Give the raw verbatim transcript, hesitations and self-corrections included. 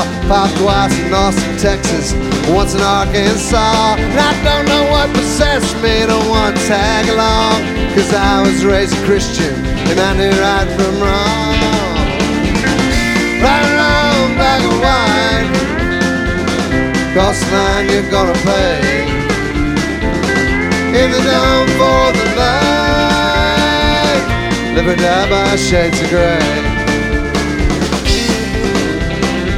Popped twice in Austin, Texas, once in Arkansas. And I don't know what possessed me to want to tag along, 'cause I was raised a Christian and I knew right from wrong. Right along bag of wine, cross the line you're gonna pay. In the dawn for the night, live or die by shades of grey.